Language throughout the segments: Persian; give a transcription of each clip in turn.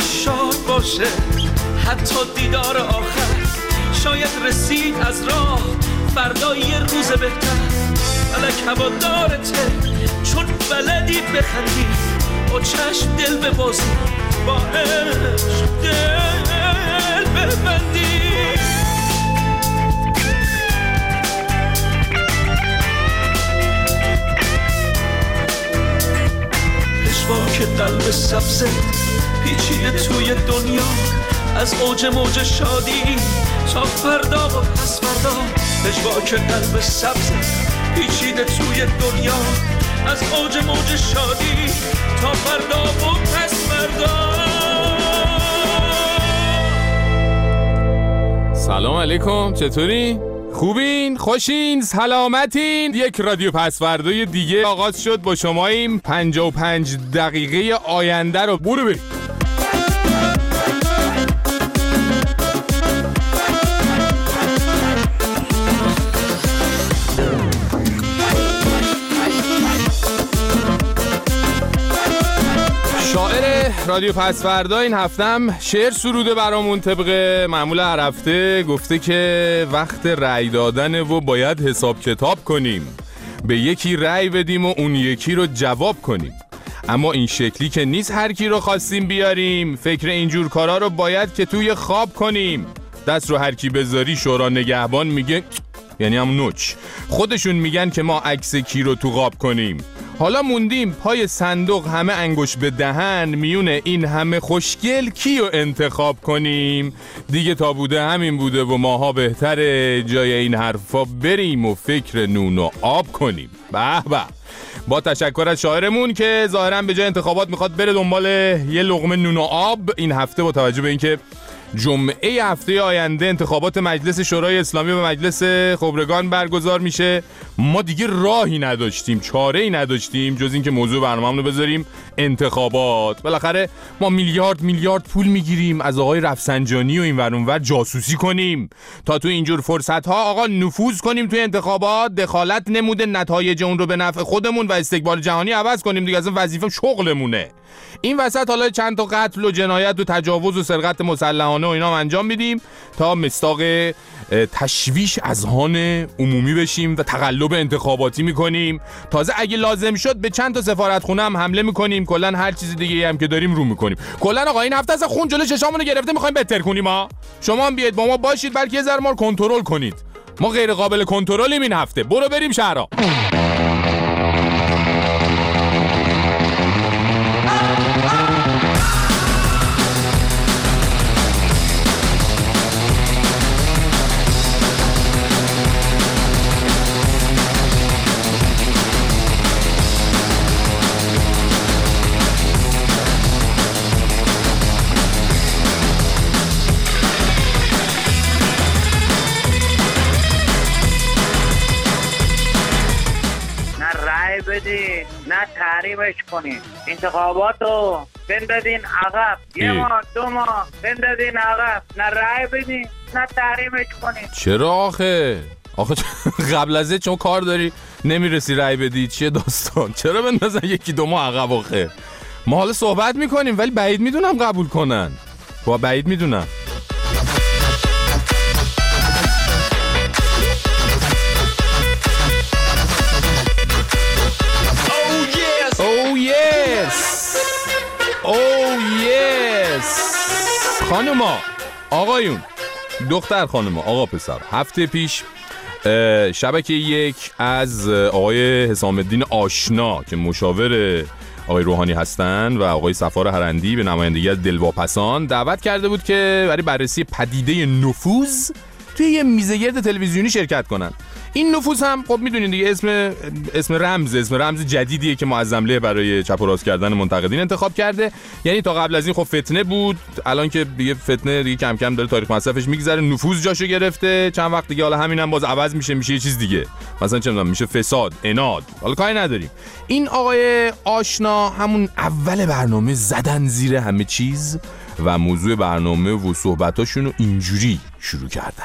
روزش شاد باشه، حتی دیدار آخر شاید رسید از راه فردا یه روز بهتر. فلک هوادارته چون بلدی بخندی، با چشم دل ببازی، با عشق دل ببندی. که قلب سبزه پیچیده توی دنیا، از اوج موج شادی تا فردا و پس فردا. که قلب سبزه پیچیده توی دنیا، از اوج موج شادی تا فردا و پس فردا. سلام علیکم، چطوری؟ خوبین؟ خوشین؟ سلامتین؟ یک رادیو پسوردای دیگه آغاز شد با شماییم. 55 دقیقه آینده رو برو بریم. شاعر رادیو پسوردا این هفتم شعر سروده برامون طبق معمول هر هفته. گفته که وقت رأی دادن و باید حساب کتاب کنیم، به یکی رأی بدیم و اون یکی رو جواب کنیم، اما این شکلی که نیست هر کی رو خواستیم بیاریم. فکر اینجور کارا رو باید که توی خواب کنیم. دست رو هر کی بذاری شورا نگهبان میگه، یعنی هم نوچ. خودشون میگن که ما عکس کی رو تو خواب کنیم. حالا موندیم پای صندوق همه انگوش به دهن، میون این همه خوشگل کیو انتخاب کنیم. دیگه تا بوده همین بوده و ماها بهتره جای این حرفا بریم و فکر نون و آب کنیم. به به. با تشکر از شاعرمون که ظاهراً به جای انتخابات میخواد بره دنبال یه لقمه نون و آب. این هفته با توجه به اینکه جمعه هفته آینده انتخابات مجلس شورای اسلامی و مجلس خبرگان برگزار میشه، ما دیگه راهی نداشتیم، چاره‌ای نداشتیم جز اینکه موضوع برنامه‌مون رو بذاریم انتخابات. بالاخره ما میلیارد پول میگیریم از آقای رفسنجانی و این ور اون ور جاسوسی کنیم تا تو اینجور فرصت‌ها آقا نفوذ کنیم توی انتخابات، دخالت نموده نتایج اون رو به نفع خودمون و استقبال جهانی عوض کنیم. دیگه اصلا وظیفه شغلمونه. این وسط حالا چند تا قتل و جنایت و تجاوز و سرقت مسلحانه و اینا انجام میدیم تا مصداق تشویش اذهان عمومی بشیم و تقلب انتخاباتی میکنیم. تازه اگه لازم شد به چند تا سفارتخونه هم حمله میکنیم. کلا هر چیز دیگه هم که داریم رو میکنیم. کلا آقا این هفته اصلا خون جلوی چشامون رو گرفته، میخوایم بهتر کنیم. شما هم بیاید با ما باشید، بلکه یه ذره ما رو کنترل کنید. ما غیر قابل کنترلیم این هفته. برو بریم شهرها. نه تحریمش کنین، انتخاباتو بندازین عقب، یه ماه 2 ماه بندازین عقب، نه رای بدین نه تحریمش کنین. چرا آخه قبل از چون کار داری نمیرسی رای بدی؟ چیه داستان؟ چرا بندازن 1-2 ماه عقب آخه؟ ما حالا صحبت میکنیم ولی بعید میدونم قبول کنن. بعید میدونم. خانوما، آقایون، دختر خانوما، آقا پسر، هفته پیش شبکه 1 از آقای حسام الدین آشنا که مشاور آقای روحانی هستن و آقای صفار هرندی به نمایندگی از دلواپسان دعوت کرده بود که برای بررسی پدیده نفوذ توی یه میزگرد تلویزیونی شرکت کنن. این نفوذ هم خب میدونین دیگه اسم رمز جدیدیه که معظمله برای چپ و راست کردن منتقدین انتخاب کرده. یعنی تا قبل از این خب فتنه بود، الان که دیگه فتنه دیگه کم کم داره تاریخ مصرفش میگذره، نفوذ جاشو گرفته. چند وقت دیگه حالا همینم باز عوض میشه یه چیز دیگه، مثلا چه میدونم میشه فساد، عناد، حالا کاری نداریم. این آقای آشنا همون اول برنامه زدن زیر همه چیز و موضوع برنامه و صحبتاشونو اینجوری شروع کردن.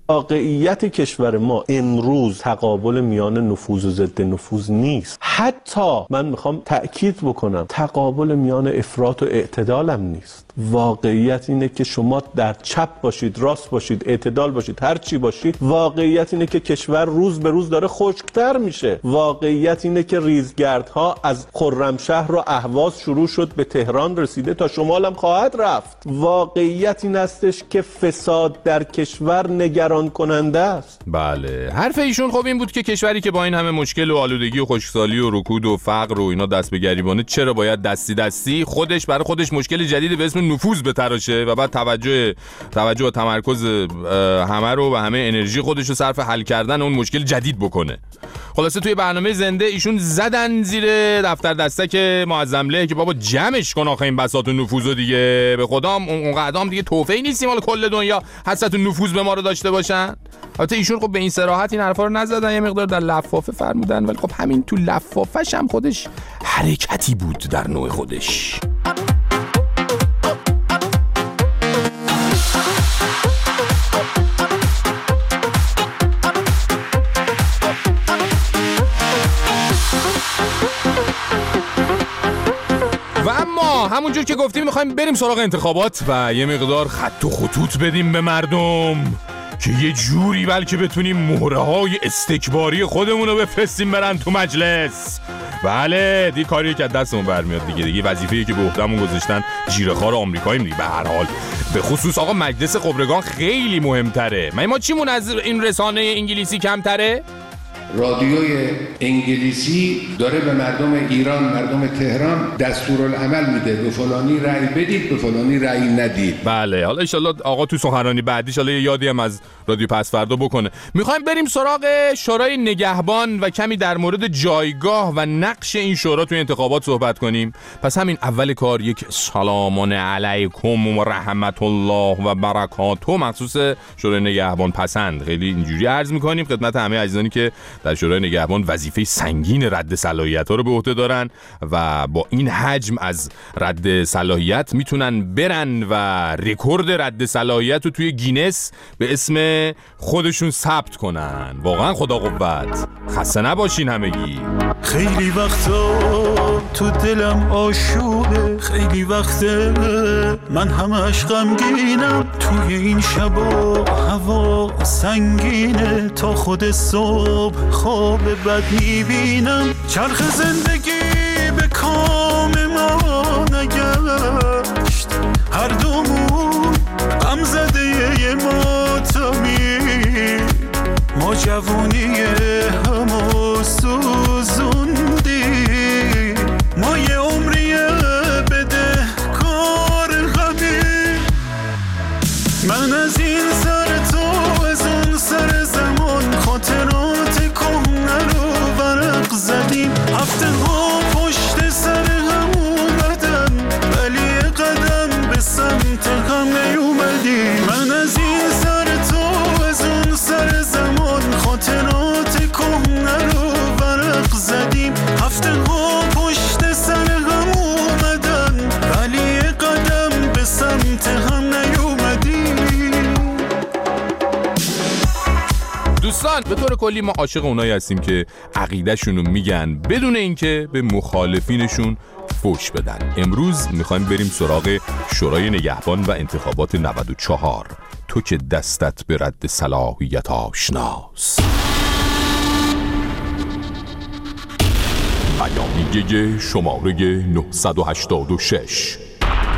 واقعیت کشور ما امروز تقابل میان نفوذ و ضد نفوذ نیست. حتی من میخوام تأکید بکنم تقابل میان افراط و اعتدال هم نیست. واقعیت اینه که شما در چپ باشید، راست باشید، اعتدال باشید، هر چی باشید، واقعیت اینه که کشور روز به روز داره خشکتر میشه. واقعیت اینه که ریزگردها از خرمشهر و اهواز شروع شد به تهران رسیده تا شمال هم خواهد رفت. واقعیت این استش که فساد در کشور نگران کننده است. بله، حرف ایشون خب این بود که کشوری که با این همه مشکل و آلودگی و خشکسالی و رکود و فقر و اینا دست به گریبانه، چرا باید دستی خودش برای خودش مشکل جدید به اسم نفوذ بتراشه و بعد توجه و تمرکز همه رو و همه انرژی خودش رو صرف حل کردن اون مشکل جدید بکنه. خلاصه توی برنامه زنده ایشون زدن زیر دفتر دستک معظم له که بابا جمعش کن آخه این بساط و نفوذ دیگه، به خدام اون قدام دیگه توفیقی نیستیم حالا کل دنیا حسرت و نفوذ به ما رو داشته باشن. البته ایشون خب به این صراحت این حرفا رو نزدن، یه مقدار در لفافه فرمودن، ولی خب همین تو لفافش هم خودش حرکتی بود در نوع خودش. و اما همونجور که گفتیم میخوایم بریم سراغ انتخابات و یه مقدار خط و خطوط بدیم به مردم که یه جوری بلکه بتونیم مهره‌های استکباری خودمون رو بفرستیم برن تو مجلس. بله دی کاریه که دستمون برمیاد دیگه وظیفه‌ای که به عهده‌مون گذاشتن جیره‌خوار آمریکاییم دیگه. به هر حال به خصوص آقا مجلس خبرگان خیلی مهمتره. ما چیمون از این رسانه انگلیسی کمتره؟ رادیوی انگلیسی داره به مردم ایران، مردم تهران دستورالعمل میده، به فلانی رأی بدید، به فلانی رأی ندید. بله، حالا انشالله آقا تو سخنرانی بعدیش حالا یادی هم از رادیو پسفردا بکنه. میخوایم بریم سراغ شورای نگهبان و کمی در مورد جایگاه و نقش این شورا توی انتخابات صحبت کنیم. پس همین اول کار یک سلام علیکم و رحمت الله و برکاته مخصوص شورای نگهبان پسند خیلی اینجوری عرض میکنیم خدمت همه عزیزانی که در شورای نگهبان وظیفه سنگین رد صلاحیت‌ها رو به عهده دارن و با این حجم از رد صلاحیت میتونن برن و رکورد رد صلاحیت رو توی گینس به اسم خودشون ثبت کنن. واقعا خدا قوت. خسته نباشین همگی. خیلی وقتا تو دلم آشوبه، خیلی وقته من همش غمگینم، توی این شبا هوا سنگینه، تا خود صبح خواب بد میبینم، چرخ زندگی به کام ما نگشت، هر دومون غم زده یه ماتمی، ما جوونی همو سوزوندی، ما یه عمریه بده کار غمی، من از این سر تو از اون سر زمان، خاطرات کهنه رو ورق زدیم، هفته ها پشت سر هم اومدن، ولی قدم به سمت هم نیومدیم، من از این سر تو از اون سر زمان، خاطرات کهنه رو ورق زدیم، هفته ها پشت سر هم اومدن، ولی قدم به سمت هم نیومدیم. دوستان به طور کلی ما عاشق اونایی هستیم که عقیده‌شون رو میگن بدون اینکه به مخالفینشون فوش بدن. امروز میخوایم بریم سراغ شورای نگهبان و انتخابات 94. تو که دستت به رد صلاحیت آشناست. بیانیه شماره 986.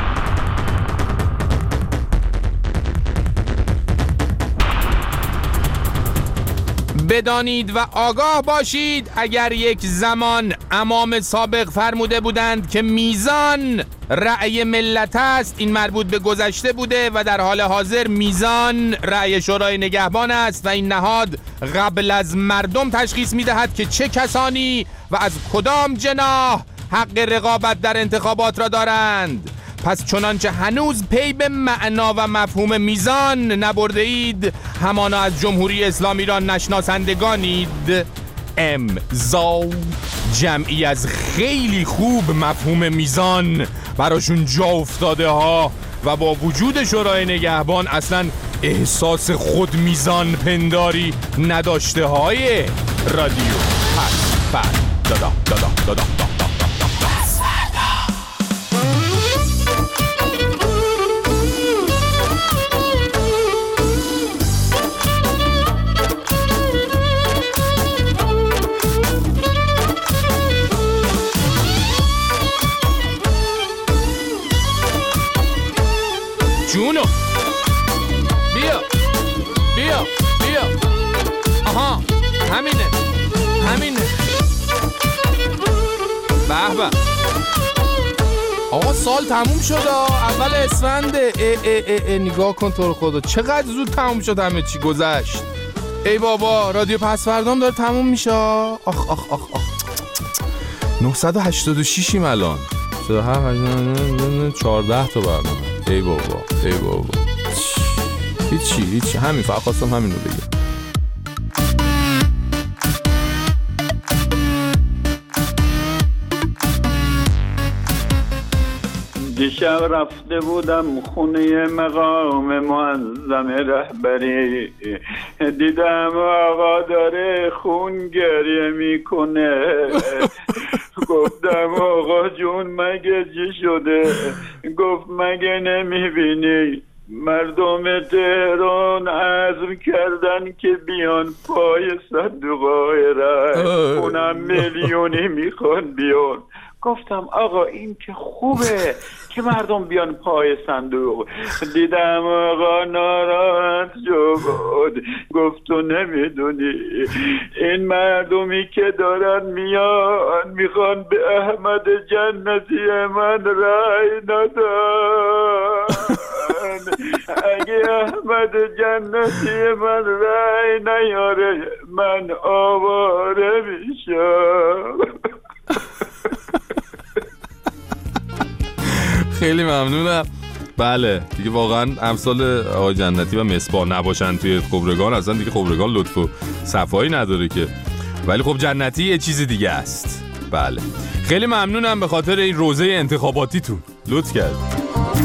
بدانید و آگاه باشید اگر یک زمان امام سابق فرموده بودند که میزان رأی ملت است، این مربوط به گذشته بوده و در حال حاضر میزان رأی شورای نگهبان است و این نهاد قبل از مردم تشخیص میدهد که چه کسانی و از کدام جناح حق رقابت در انتخابات را دارند. پس چنانچه هنوز پی به معنا و مفهوم میزان نبرده اید، همانا از جمهوری اسلامی را نشناسندگانید. امضا جمعی از خیلی خوب مفهوم میزان براشون جا افتاده ها و با وجود شورای نگهبان اصلا احساس خود میزان پنداری نداشته های رادیو پس‌فردا دادا جونو بیا آها همینه به به آقا سال تموم شد اول اسفنده نگاه کن تو رو خدا چقدر زود تموم شد همه چی گذشت ای بابا رادیو پس‌فردام داره تموم میشه آخ 986یم الان 14 تا برنامه ای بابا هیچی همین فقط خواستم همین رو بگم دیشب رفته بودم خونه مقام معظم رهبری دیدم آقا داره خون گریه میکنه گفتم آقا جون مگه چی شده گفت مگه نمیبینی مردم تهران عزم کردن که بیان پای صندوق‌های رای اونم میلیونی میخوان بیان گفتم آقا این که خوبه که مردم بیان پای صندوق دیدم آقا ناراحت شد گفت تو نمیدونی این مردمی که دارن میان میخوان به احمد جنتی من رای ندن اگه احمد جنتی من رای نیاره من آواره میشم خیلی ممنونم بله دیگه واقعا امثال آقای جنتی و مصباح نباشن توی خبرگان اصلا دیگه خبرگان لطف و صفایی نداره که ولی خب جنتی یه چیز دیگه است بله خیلی ممنونم به خاطر این روزه انتخاباتیتون لطف کرد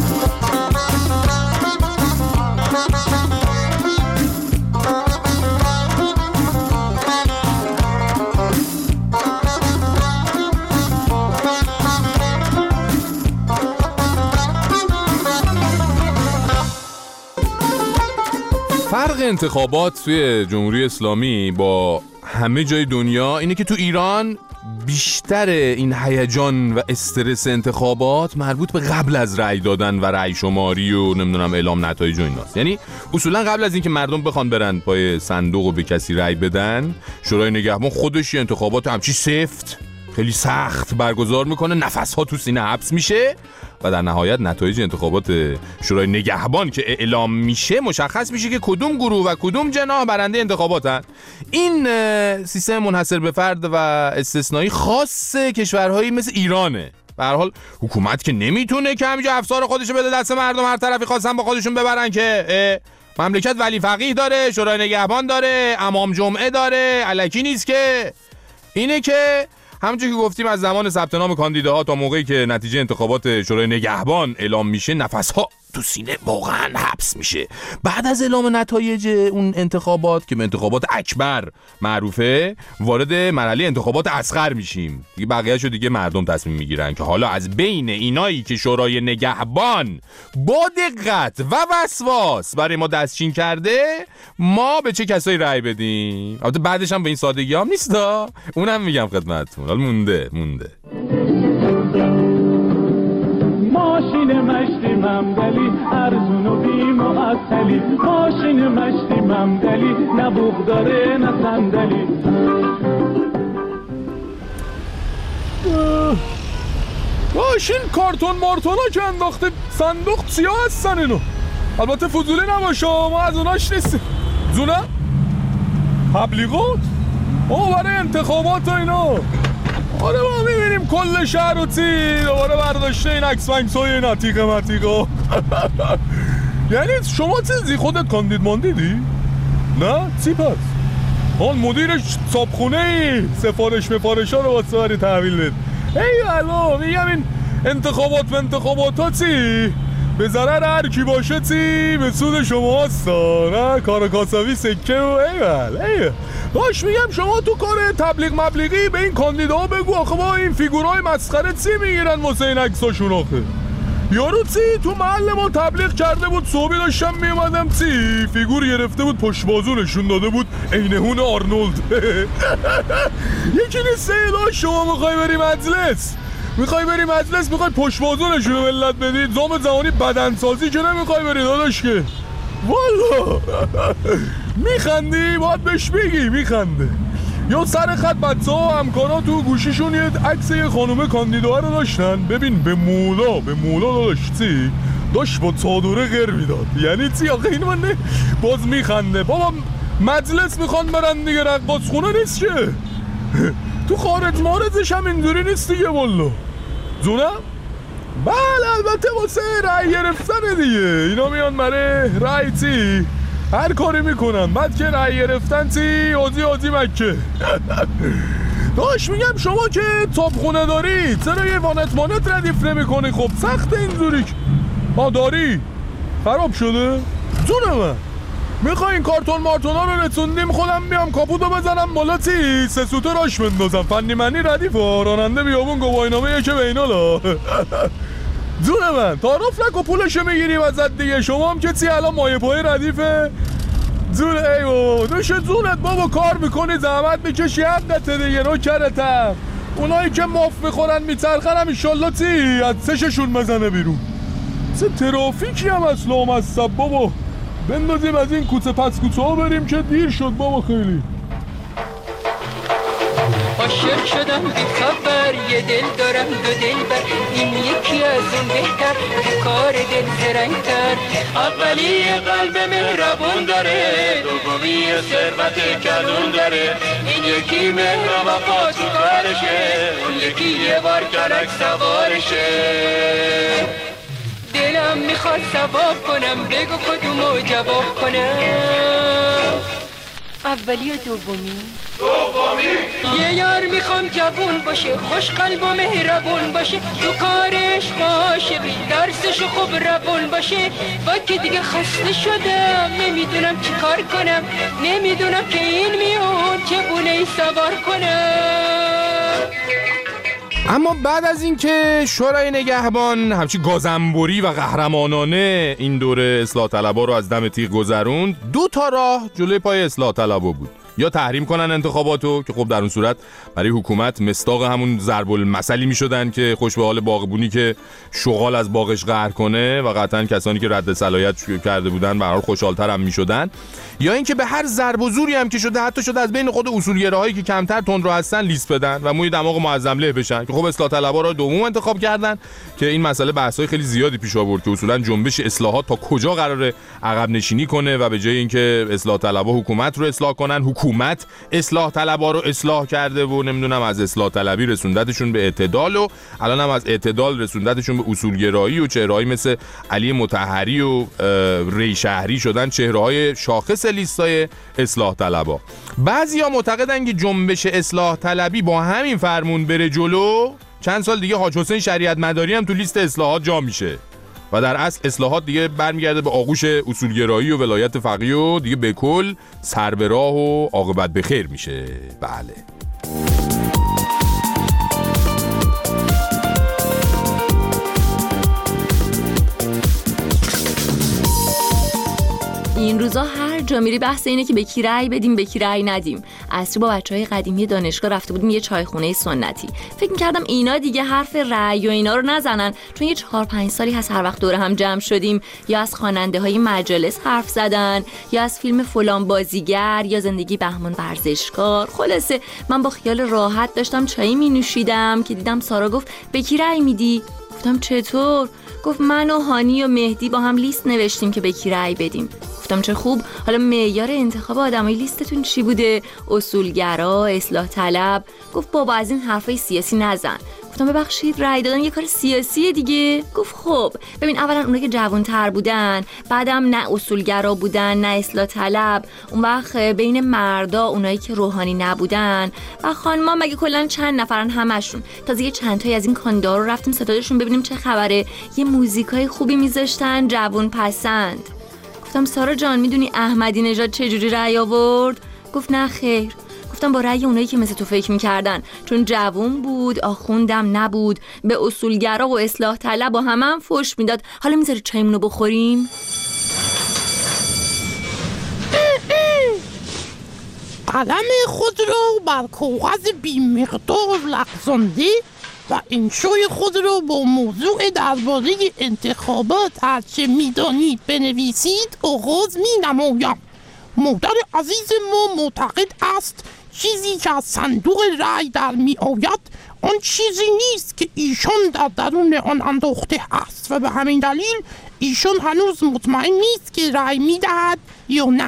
فرق انتخابات توی جمهوری اسلامی با همه جای دنیا اینه که تو ایران بیشتر این هیجان و استرس انتخابات مربوط به قبل از رأی دادن و رأی شماری و نمیدونم اعلام نتایج و ایناست. یعنی اصولا قبل از اینکه مردم بخوان برن پای صندوق و به کسی رأی بدن شورای نگهبان خودش انتخابات همچی سفت خیلی سخت برگزار میکنه نفسها تو سینه حبس میشه و در نهایت نتایج انتخابات شورای نگهبان که اعلام میشه مشخص میشه که کدوم گروه و کدوم جناح برنده انتخاباتن. این سیستم منحصر به فرد و استثنایی خاص کشورهایی مثل ایرانه. به هر حال حکومت که نمیتونه که همینجا افسار خودشو بده دست مردم هر طرفی خواستن با خودشون ببرن که مملکت ولی فقیه داره شورای نگهبان داره امام جمعه داره الکی نیست که اینه که همونجوری که گفتیم از زمان ثبت نام کاندیداها تا موقعی که نتیجه انتخابات شورای نگهبان اعلام میشه نفسها تو سینه واقعا حبس میشه. بعد از اعلام نتایج اون انتخابات که به انتخابات اکبر معروفه وارد مرحله انتخابات اصغر میشیم دیگه بقیه‌شو دیگه مردم تصمیم میگیرن که حالا از بین اینایی که شورای نگهبان با دقت و وسواس برای ما دستچین کرده ما به چه کسایی رأی بدیم. البته بعدش هم به این سادگی هم نیستا اونم میگم خدمتتون حالا مونده ماشین مشتی ممدلی ارزون و بی معطلی ماشین مشتی ممدلی نه بوق داره نه صندلی ماشین کارتون مارتونا که انداخته صندوق سیاه هستن اینو البته فضولی نباشه ما از اوناش نیستیم زونه تبلیغات برای انتخابات و اینا آره ما میبینیم کل شهر و تی دوباره برداشته این عکس فنگسای نتیقه یعنی شما چیزی خودت کاندید ماندیدی؟ نه؟ چی پس؟ آن مدیرش صابخونه ای سفارش ها رو واسه بری تحویل بید ای الو میگم این انتخابات ها چی؟ به ضرر هر کی باشه تی به سود شما هستا، نه کار کاساوی سکه و ایول. باش میگم شما تو کار تبلیغ مبلیغی به این کاندیداها بگو آخه با این فیگورای مسخره تی میگیرن واسه این عکساشون. آخه یارو تی تو محل ما تبلیغ کرده بود، صبحی داشتم میومدم تی فیگور گرفته بود پشت بازو نشون داده بود عینهون آرنولد. یکی نیست داشت شما میخوای بری مجلس، میخوای پشت بازو نشون ملت بدید، زام زمانی بدنسازی که نمیخوای بری داداش که والا. میخندی باید بهش بگی میخنده. یا سر خط بچه ها و همکارا تو گوشیشون یه عکس یه خانومه کاندیدا رو داشتن، ببین به مولا داشتی داشت با چادره غیر میداد. یعنی چی آخه این من باز میخنده. بابا مجلس میخوان برن دیگه، رقاص خونه نیست که. تو خارج مارزش هم اینجوری نیست دیگه والا. جونم؟ بله البته واسه رای گرفتن دیگه، اینا میان برای رای تی هر کاری میکنن، بعد که رای گرفتن تی آزی مکه. داش میگم شما که تابخونه داری چرا یه وانت ردیف نمی کنی؟ خب سخت اینجوری داری خراب شده؟ جون من میخوای این کارتون مارتونا رو رسوندیم خودم بیام کاپوتو بزنم بالا تی سه سوته راش بندازم فنی منی ردیف راننده بیابون گواهینامه یکی بینالا. جون من تعارف نکو پولشو میگیریم ازت دیگه، شما هم که تی الان مایه پای ردیفه. جون ایو دوش جونت بابا، کار میکنی زحمت میکشی حقته دیگه نوکرتم. اونایی که ماف میخورن میچرخن هم ایشالله تی از سششون بزنه بیرون. چه ترافیکی هم اصلا مصب بابا، بندازیم از این کوچه پس کوچه ها بریم که دیر شد بابا خیلی. عاشق شدم بی خبر، یه دل دارم دو دل بر، این یکی از اون بهتر، کار دل زرنگتر. اولی قلب مهربون داره، دومی ثروت کلون داره، این یکی مهر و وفا تو کارشه، اون یکی یه بار کلک سوارشه. دلم میخواد ثواب کنم، بگو کدومو جواب کنم، اولی و دومی؟ یه یار میخوام جوون باشه، خوش قلب و مهربون باشه، تو کارش باشه، درسشو خوب روون باشه. با که دیگه خسته شدم، نمیدونم چی کار کنم، نمیدونم که این میون چگونه سوار کنم. اما بعد از اینکه شورای نگهبان همچی گازنبوری و قهرمانانه این دوره اصلاح طلبا رو از دم تیغ گذروند، دو تا راه جلوی پای اصلاح طلبا بود. یا تحریم کنن انتخاباتو که خب در اون صورت برای حکومت مصداق همون ضرب المثلی میشدن که خوش به حال باغبونی که شغال از باغش قهر کنه و قطعا کسانی که رد صلاحیت کرده بودن به هر حال خوشحال‌تر هم میشدن. یا اینکه به هر ضرب و زوری هم که شده حتی شده از بین خود اصولگراهایی که کمتر تندرو هستن لیست بدن و موی دماغ معظم له بشن که خب اصلاح طلبا رو دوم انتخاب کردن که این مسئله بحث‌های خیلی زیادی پیش آورد که اصولا جنبش اصلاحات تا کجا قراره عقب نشینی کنه و به جای اینکه اصلاح طلبا حکومت رو اصلاح کنن، حکومت اصلاح طلبا رو اصلاح کرده و نمیدونم از اصلاح طلبی رسوندتشون به اعتدال و الان هم از اعتدال رسوندتشون به اصولگرایی و چهرهایی مثل علی مطهری و ری شهری شدن چهره‌های شاخص لیستای اصلاح طلبا. بعضیا معتقدن که جنبش اصلاح طلبی با همین فرمون بره جلو چند سال دیگه حاج حسین شریعت مداری هم تو لیست اصلاحات جا میشه و در اصل اصلاحات دیگه برمیگرده به آغوش اصولگرایی و ولایت فقیه و دیگه به کل سر به راه و عاقبت به خیر میشه. بله. این روزا هر جا میری بحث اینه که به کی رأی بدیم به کی رأی ندیم. عصری با بچهای قدیمی دانشگاه رفته بودیم یه چایخونه سنتی. فکر می‌کردم اینا دیگه حرف رأی و اینا رو نزنن، چون یه 4-5 سالی هست هر وقت دوره هم جمع شدیم یا از خواننده‌های مجالس حرف زدن یا از فیلم فلان بازیگر یا زندگی بهمان ورزشکار. خلاصه من با خیال راحت داشتم چای می‌نوشیدم که دیدم سارا گفت به کی رأی میدی؟ گفتم چطور؟ گفت من و هانی و مهدی با هم لیست نوشتیم که به کی رأی بدیم. گفتم چه خوب، حالا معیار انتخاب آدمای لیستتون چی بوده؟ اصولگرا، اصلاح طلب؟ گفت بابا از این حرفای سیاسی نزن. گفتم ببخشید رأی دادن یه کار سیاسیه دیگه. گفت خب ببین، اولا اونایی که جوان‌تر بودن، بعدم نه اصولگرا بودن نه اصلاح طلب، اون وقت بین مردا اونایی که روحانی نبودن و خانم‌ها مگه کلا چند نفرن همشون. تازه یه چند تایی از این کاندیدا رو رفتیم ستادشون ببینیم چه خبره، یه موزیکای خوبی میذاشتن، جوان پسند. گفتم سارا جان میدونی احمدی نژاد چه جوری رأی آورد؟ گفت نه خیر. گفتم با رأی اونایی که مثل تو فکر میکردن، چون جوون بود، آخوندم نبود، به اصولگرا و اصلاح طلب و هم فحش میداد. حالا میذاری چایمونو بخوریم؟ قلم خود را بر کاغذ بی‌مقدار لغزانده و انشای خود را با موضوع درباره انتخابات هرچه میدانید بنویسید آغاز مینمایم. مادر عزیز ما معتقد است چیزی که از صندوق رأی در می آید آن چیزی نیست که ایشان در درون آن انداخته است و به همین دلیل ایشان هنوز مطمئن نیست که رأی می دهد یا نه.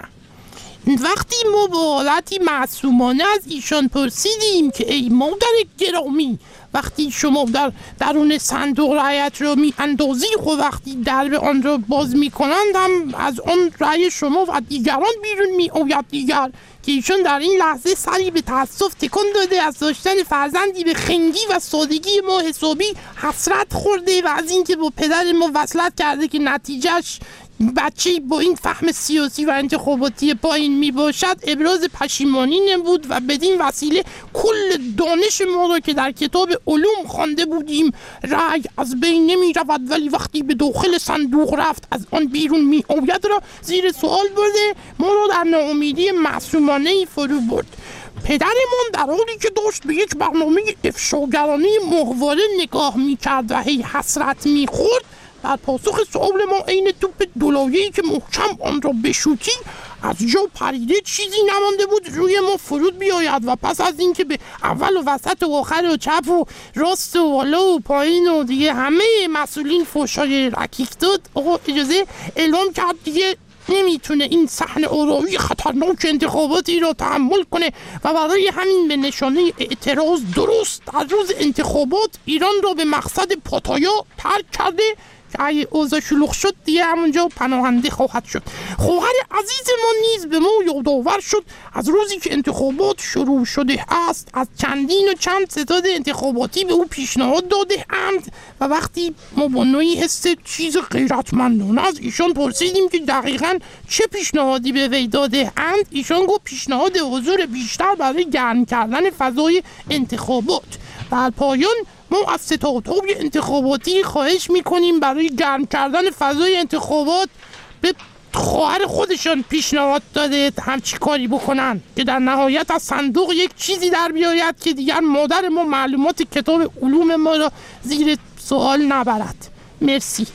وقتی ما با حالتی معصومانه از ایشان پرسیدیم که ای مادر گرامی، وقتی شما در درون صندوق رأیت را می اندازی و وقتی درب آن را باز می کنند هم از آن رأی شما و دیگران بیرون می آید دیگر، که ایشان در این لحظه سری به تأسف تکان داده از داشتن فرزندی به خنگی و سادگی ما حسابی حسرت خورده و از اینکه با پدر ما وصلت کرده که نتیجهش بچه‌ای با این فهم سیاسی و انتخاباتی پایین می باشد ابراز پشیمانی نمود و بدین وسیله کل دانش ما را که در کتاب علوم خوانده بودیم رأی از بین نمی رود ولی وقتی به داخل صندوق رفت از آن بیرون می آید را زیر سوال برده ما را در ناامیدی معصومانه‌ای فرو برد. پدرمان در حالی که داشت به یک برنامه افشاگرانه ماهواره نگاه می کرد و هی حسرت می خورد، در پاسخ سؤال ما عین توپ دولایه‌ای که محکم آن را بشوتی از جا پریده چیزی نمانده بود روی ما فرود بیاید و پس از اینکه به اول و وسط و آخر و چپ و راست و بالا و پایین و دیگه همه مسئولین فحشای رکیک داد، آقا اجازه اعلام کرد دیگه نمیتونه این صحنه آرامی خطرناک انتخاباتی را تحمل کنه و برای همین به نشانه اعتراض درست در روز انتخابات ایران را به مقصد پاتایا ترک کرده که اگه اوضاع شلوغ شد دیگه همونجا پناهنده خواهد شد. خواهر عزیز ما نیز به ما یادآور شد از روزی که انتخابات شروع شده است از چندین و چند ستاد انتخاباتی به او پیشنهاد داده اند و وقتی ما با نوعی حس چیز غیرتمندانه از ایشان پرسیدیم که دقیقاً چه پیشنهادی به وی داده اند، ایشان گفت پیشنهاد حضور بیشتر برای گرم کردن فضای انتخابات. در پایان ما از ستادهای انتخاباتی خواهش میکنیم برای گرم کردن فضای انتخابات به خواهر خودشان پیشنهاد داده همچی کاری بکنن که در نهایت از صندوق یک چیزی در بیاید که دیگر مادر ما معلومات کتاب علوم ما را زیر سوال نبرد. مرسی.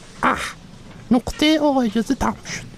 نقطه آقا اجازه تمام شد.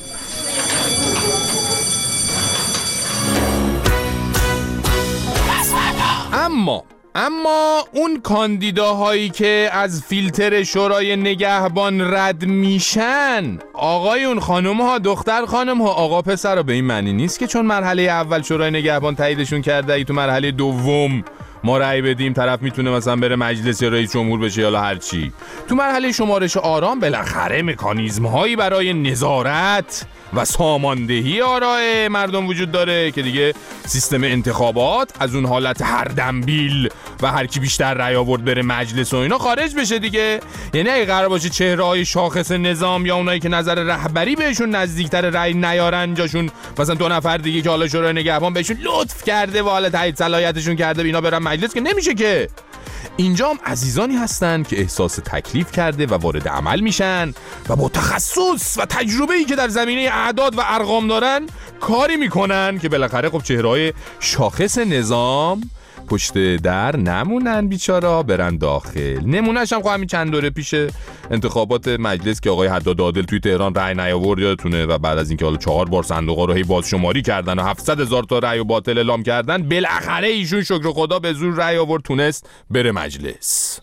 اما اون کاندیداهایی که از فیلتر شورای نگهبان رد میشن، آقایون خانم ها دختر خانم ها آقا پسر ها، به این معنی نیست که چون مرحله اول شورای نگهبان تاییدشون کرده ای تو مرحله دوم ما رأی بدیم طرف میتونه مثلا بره مجلس یا رئیس جمهور بشه یا هر چی. تو مرحله شمارش آرام بالاخره مکانیزم هایی برای نظارت و ساماندهی آراء مردم وجود داره که دیگه سیستم انتخابات از اون حالت هر دنبیل و هر کی بیشتر رأی آورد بره مجلس و اینا خارج بشه دیگه. یعنی اگه قرار باشه چهره‌های شاخص نظام یا اونایی که نظر رهبری بهشون نزدیکتر رأی نیارن جاشون مثلا 2 نفر دیگه که حالا شورای نگهبان بهشون لطف کرده و حالا تایید صلاحیتشون کرده اینا برن مجلس، که نمیشه که. اینجا هم عزیزانی هستن که احساس تکلیف کرده و وارد عمل میشن و با تخصص و تجربه‌ای که در زمینه اعداد و ارقام دارن کاری میکنن که بالاخره خب چهره‌های شاخص نظام پشت در نمونن بیچارا، برن داخل. نمونهش هم خب همین چند دوره پیش انتخابات مجلس که آقای حداد عادل توی تهران رأی نیاورد یادتونه و بعد از اینکه حالا 4 بار صندوقا رو هی بازشماری کردن و 700,000 تا رأی باطل اعلام کردن، بالاخره ایشون شکر خدا به زور رأی آورد تونست بره مجلس.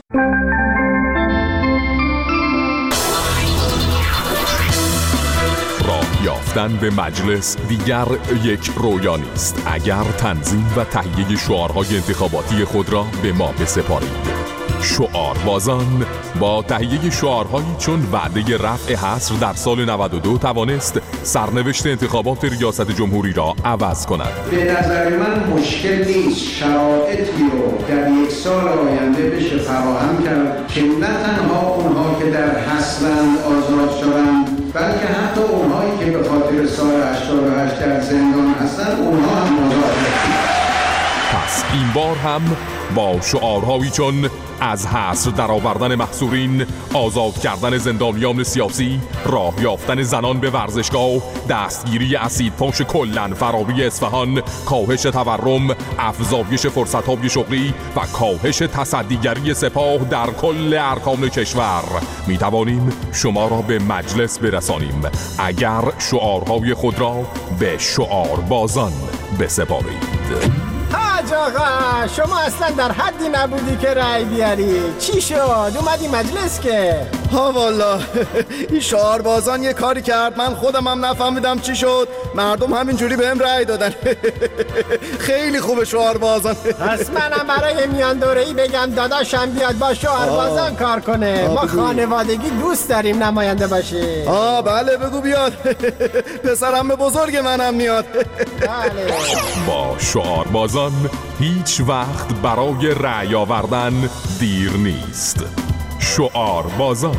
یافتن به مجلس دیگر یک رویا نیست اگر تنظیم و تهیه شعارهای انتخاباتی خود را به ما بسپارید. شعاربازان با تهیه شعارهایی چون وعده رفع حصر در سال 92 توانست سرنوشت انتخابات ریاست جمهوری را عوض کند. به نظر من مشکل نیست شرایطی رو در یک سال آینده بشه فراهم کرد که نه تنها اونها که در حصرند آزاد شدند، بلکه حتی اونهایی که به خاطر سال 88 در زندان هستند اونها هم آزاد شدند. پس این بار هم با شعارهایی چون از حصر درآوردن محصورین، آزاد کردن زندانیان سیاسی، راه یافتن زنان به ورزشگاه، دستگیری اسیدپاش کلن فراری اصفهان، کاهش تورم، افزایش فرصت‌های شغلی و کاهش تصدیگری سپاه در کل ارکان کشور می توانیم شما را به مجلس برسانیم اگر شعارهای خود را به شعاربازان بسپارید. حاج آقا شما اصلا در حدی نبودی که رأی بیاری. چی شد؟ اومدی مجلس که؟ ها والا این شعاربازان یه کاری کرد من خودم هم نفهمیدم چی شد، مردم همینجوری بهم رأی دادن. خیلی خوبه شعاربازان. پس منم برای میان دوره‌ای بگم داداشم بیاد با شعاربازان کار کنه. ما خانوادگی دوست داریم نماینده باشی. بله بگو بیاد. پسرم بزرگ منم میاد. بله. با شعاربازان هیچ وقت برای رأی آوردن دیر نیست. شعاربازان.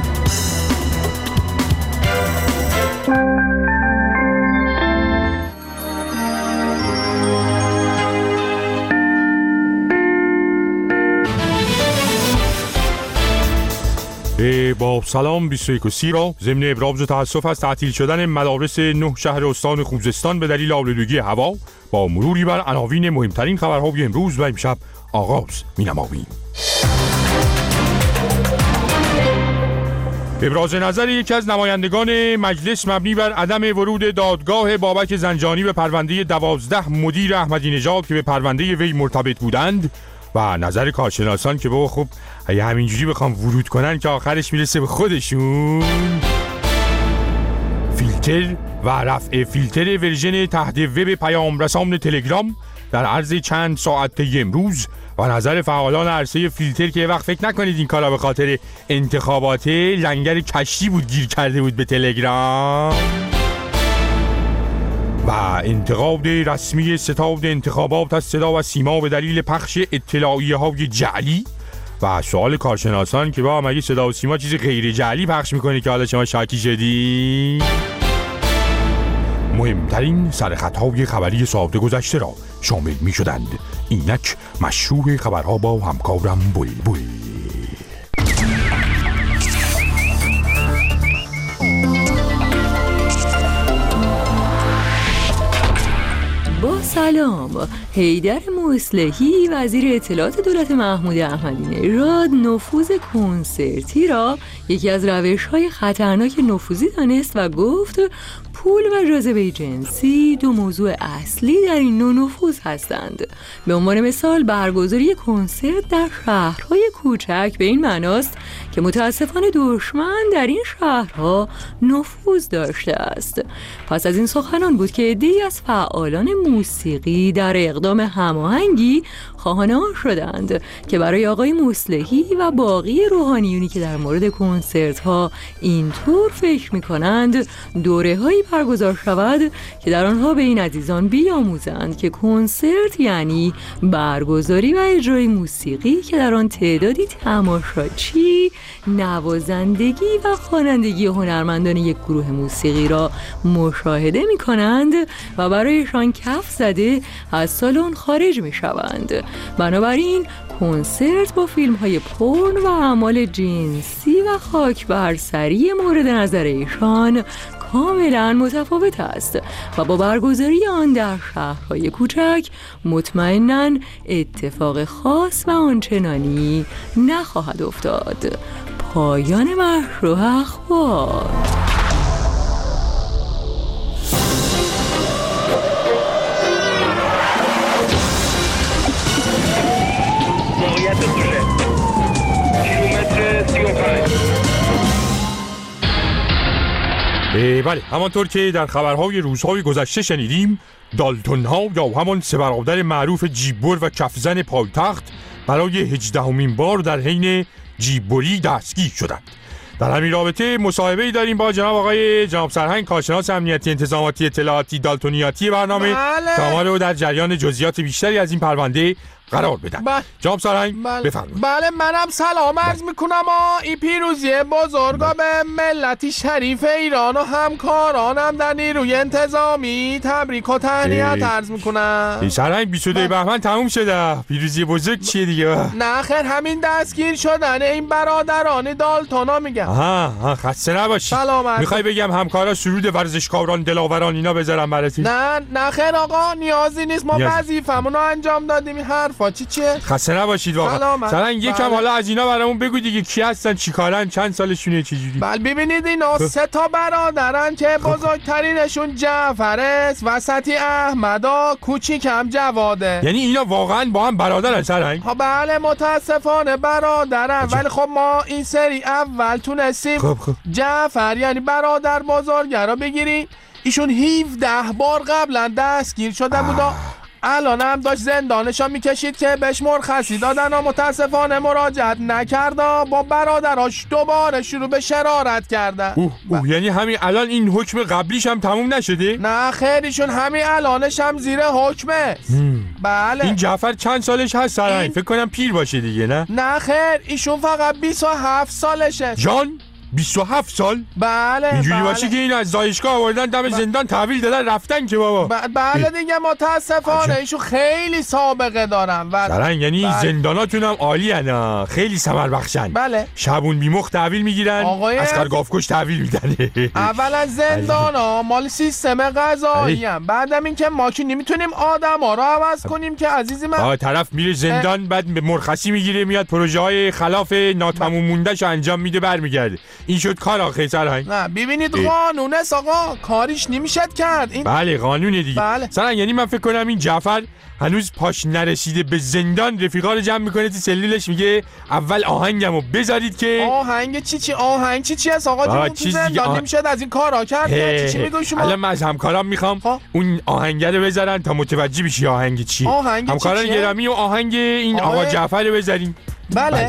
با سلام 21 را ضمن ابراز تأسف از تعطیل شدن مدارس 9 شهر استان خوزستان به دلیل آلودگی هوا با مروری بر عناوین مهمترین خبرهای امروز و امشب آغاز می‌نماییم. ابراز نظر یکی از نمایندگان مجلس مبنی بر عدم ورود دادگاه بابک زنجانی به پرونده 12 مدیر احمدی نژاد که به پرونده وی مرتبط بودند و نظر کارشناسان که بابا خب اگه همینجوری بخوام ورود کنن که آخرش میرسه به خودشون. فیلتر و رفع فیلتر ورژن تحت وب پیام رسان تلگرام در عرض چند ساعت طی امروز و نظر فعالان عرصه فیلتر که وقت فکر نکنید این کارا به خاطر انتخابات لنگر کشتی بود گیر کرده بود به تلگرام. و انتقاد رسمی ستاد انتخابات از صدا و سیما به دلیل پخش اطلاعیه‌های جعلی و سوال کارشناسان که با مگه صدا و سیما چیز غیر جعلی پخش میکنه که حالا شما شاکی شدی؟ مهمترین سرخطهای خبری ساعت گذشته را شامل میشدند. اینک مشروع خبرها با همکارم بلبل. با سلام. حیدر مصلحی وزیر اطلاعات دولت محمود احمدی نژاد نفوذ کنسرتی را یکی از روش‌های خطرناک نفوذی دانست و گفت پول و جاذبه جنسی دو موضوع اصلی در این نوع نفوذ هستند. به عنوان مثال برگزاری کنسرت در شهرهای کوچک به این معناست که متاسفانه دشمن در این شهرها نفوذ داشته است. پس از این سخنان بود که عده‌ای از فعالان موسیقی در اقدام هماهنگی خواهان آن شدند که برای آقای مصلحی و باقی روحانیونی که در مورد کنسرت ها اینطور فکر می کنند دوره‌هایی برگزار شود که در آنها به این عزیزان بیاموزند که کنسرت یعنی برگزاری و اجرای موسیقی که در آن تعدادی تماشاچی نوازندگی و خوانندگی هنرمندان یک گروه موسیقی را مشاهده می کنند و برایشان کف زده از سالن خارج می شوند. بنابراین کنسرت با فیلم های پورن و اعمال جنسی و خاک بر سری مورد نظر ایشان کاملا متفاوت است و با برگزاری آن در شهرهای کوچک مطمئناً اتفاق خاص و آنچنانی نخواهد افتاد. پایان مشروع اخبار. موقعیت دوشه کیلومتر 35. بله، همانطور که در خبرهای روزهای گذشته شنیدیم، دالتون ها یا همان سه برادر معروف جیبور و کفزن پایتخت برای 18مین بار در حین جیببری دستگیر شدند. در همین رابطه مصاحبه‌ای داریم با جناب سرهنگ کارشناس امنیتی انتظاماتی اطلاعاتی دالتونیاتی برنامه تا ما رو در جریان جزئیات بیشتری از این پرونده قرار بدن. جناب سرهنگ بفرمایید. بله منم سلام عرض میکنم. این پیروزی بزرگا به ملتی شریف ایران و همکارانم در نیروی انتظامی تبریک و تهنیت عرض میکنم. سرهنگ 22 بهمن تموم شده. پیروزی بزرگ چیه دیگه؟ نه خیر همین دستگیر شدن این برادران دالتونا میگم. آها خسته نباشی. میخوای بگم همکارا سرود ورزشکاران دلاوران اینا بذارم برات؟ نه خیر آقا نیازی نیست، ما وظیفمون رو انجام دادیم. حرفا چیه؟ خسته نباشید واقعا. سرهنگ یکم حالا از اینا برامون بگو دیگه، کی هستن، چیکارن، چند سالشونه، چجوری؟ بله ببینید اینا 3 تا برادرن که بزرگترینشون جعفر است، وسطی احمدا، کوچیکم جواده. یعنی اینا واقعا با هم برادرن سرهنگ؟ ها بله متاسفانه برادرن، ولی خب ما این سری اول تونستیم جعفر یعنی برادر بزرگه رو بگیریم. ایشون 17 بار قبلا دستگیر شده بود. الان هم داشت زندانشا میکشید که بهش مرخصی دادن و متاسفانه مراجعت نکرد. با برادراش دوباره شروع به شرارت کردن. یعنی همین الان این حکم قبلیش هم تموم نشده؟ نه خیریشون همین الانش هم زیر حکمه. بله. این جعفر چند سالش هست سرهنگ؟ فکر کنم پیر باشه دیگه. نه خیر ایشون فقط 27 سالشه. جان 27 سال؟ بله اینجوری باشه که این از زایشگاه آوردن دم زندان تحویل دادن رفتن که بابا. بله دیگه متاسفانه ایشون خیلی سابقه دارن. سرهنگ یعنی زنداناتون هم عالی هن، خیلی ثمر بخشن. بله. شبون بیمخ تحویل میگیرن، اسکر گاوکش تحویل میدن. اولا زندانا مال سیستم قضایی هم، بعدم این که ما که نمیتونیم آدما رو عوض کنیم که عزیزی من. طرف میره زندان بعد مرخصی میگیره میاد پروژه های خلاف ناتموم موندهش انجام میده برمیگرده. این شد کار آخه سرهنگ. نه ببینید قانونه آقا کاریش نمیشد کرد این. بله قانونه دیگه. بله. سرهنگ یعنی من فکر کنم این جعفر هنوز پاش نرسیده به زندان رفیقا رو جمع میکنه تو سلولش میگه اول آهنگمو بذارید که آهنگ چی هست آقا جون؟ تو زندان نمیشد از این کارا کرد. چی میگی شما؟ الان من از همکارام میخوام اون آهنگ رو بذارن تا متوجه بشی آهنگ چیه. همکاران گرامی و آهنگ این آقا جعفر رو بذاریم. بله.